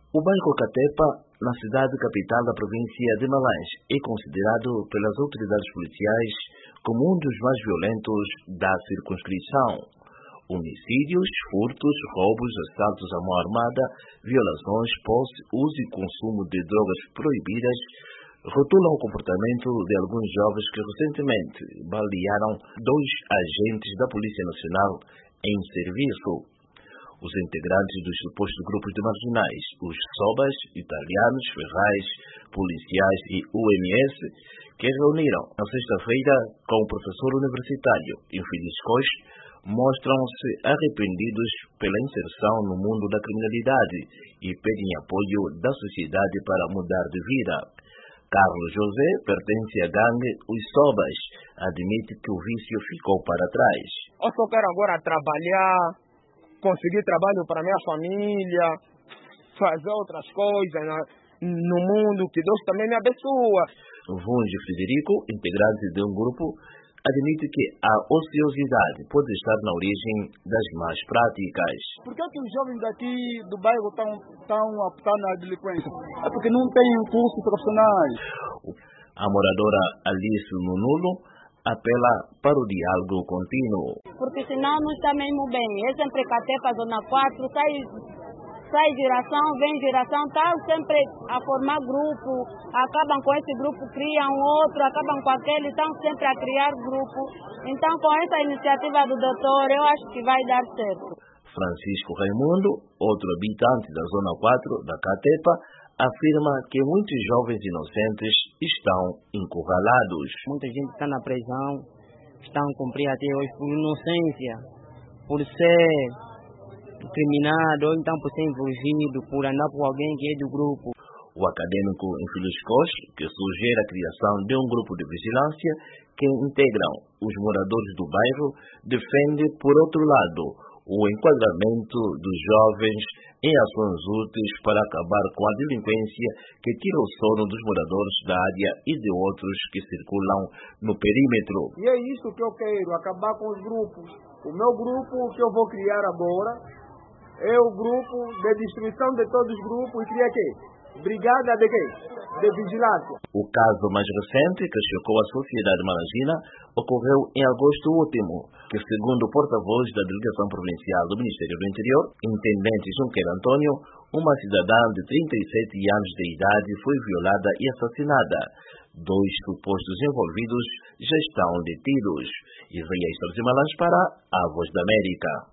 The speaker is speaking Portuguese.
O bairro Catepa, na cidade capital da província de Malanje, é considerado pelas autoridades policiais como um dos mais violentos da circunscrição. Homicídios, furtos, roubos, assaltos à mão armada, violações, posse, uso e consumo de drogas proibidas rotulam o comportamento de alguns jovens que recentemente balearam 2 agentes da Polícia Nacional em serviço. Os integrantes dos supostos grupos de marginais, os SOBAs, italianos, ferrais, policiais e UMS, que reuniram na sexta-feira com o professor universitário Infeliz Costa, mostram-se arrependidos pela inserção no mundo da criminalidade e pedem apoio da sociedade para mudar de vida. Carlos José pertence à gangue Os Sobas, admite que o vício ficou para trás. Eu só quero agora trabalhar, conseguir trabalho para minha família, fazer outras coisas no mundo, que Deus também me abençoa. Vunge Frederico, integrante de um grupo, admite que a ociosidade pode estar na origem das más práticas. Por que os jovens daqui do bairro estão a optar na delinquência? É porque não têm cursos profissionais. A moradora Alice Nunulo apela para o diálogo contínuo. Porque senão não está mesmo bem. É sempre Catepa, Zona 4, sai geração, vem geração, está sempre a formar grupo, acabam com esse grupo, criam outro, acabam com aquele, estão sempre a criar grupo. Então, com essa iniciativa do doutor, eu acho que vai dar certo. Francisco Raimundo, outro habitante da Zona 4 da Catepa, afirma que muitos jovens inocentes estão encurralados. Muita gente está na prisão, estão a cumprir até hoje por inocência, por ser criminado ou então por ser envolvido, por andar com alguém que é do grupo. O acadêmico Infeliz Costa, que sugere a criação de um grupo de vigilância que integram os moradores do bairro, defende, por outro lado, o enquadramento dos jovens em ações úteis para acabar com a delinquência que tira o sono dos moradores da área e de outros que circulam no perímetro. E é isso que eu quero, acabar com os grupos. O meu grupo que eu vou criar agora é o grupo de destruição de todos os grupos e cria quê? Brigada de quê? De vigilância. O caso mais recente que chocou a sociedade malangina ocorreu em agosto último, que segundo o porta-voz da Delegação Provincial do Ministério do Interior, Intendente Junquer Antônio, uma cidadã de 37 anos de idade foi violada e assassinada. 2 supostos envolvidos já estão detidos. Isaías Torres de Malanje para a Voz da América.